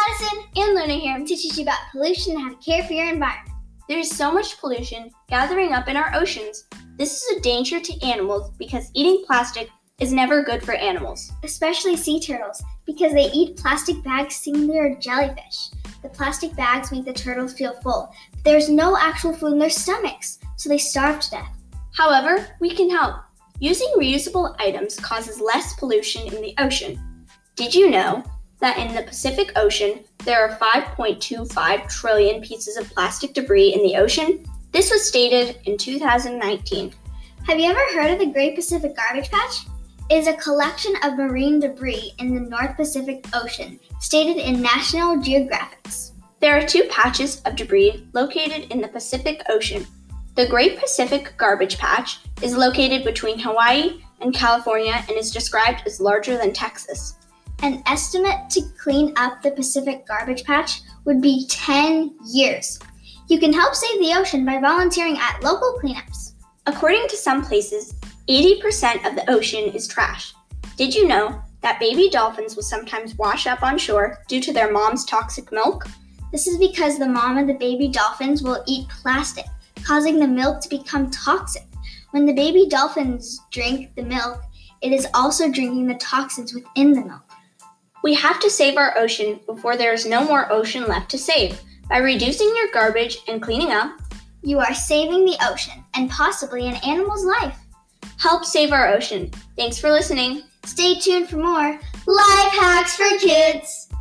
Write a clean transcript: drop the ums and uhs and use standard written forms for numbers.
Madison and Luna here. I'm teaching you about pollution and how to care for your environment. There is so much pollution gathering up in our oceans. This is a danger to animals because eating plastic is never good for animals. Especially sea turtles, because they eat plastic bags thinking they are jellyfish. The plastic bags make the turtles feel full, but there's no actual food in their stomachs, so they starve to death. However, we can help. Using reusable items causes less pollution in the ocean. Did you know that in the Pacific Ocean, there are 5.25 trillion pieces of plastic debris in the ocean? This was stated in 2019. Have you ever heard of the Great Pacific Garbage Patch? It is a collection of marine debris in the North Pacific Ocean, stated in National Geographic. There are two patches of debris located in the Pacific Ocean. The Great Pacific Garbage Patch is located between Hawaii and California and is described as larger than Texas. An estimate to clean up the Pacific Garbage Patch would be 10 years. You can help save the ocean by volunteering at local cleanups. According to some places, 80% of the ocean is trash. Did you know that baby dolphins will sometimes wash up on shore due to their mom's toxic milk? This is because the mom of the baby dolphins will eat plastic, causing the milk to become toxic. When the baby dolphins drink the milk, it is also drinking the toxins within the milk. We have to save our ocean before there is no more ocean left to save. By reducing your garbage and cleaning up, you are saving the ocean and possibly an animal's life. Help save our ocean. Thanks for listening. Stay tuned for more Life Hacks for Kids.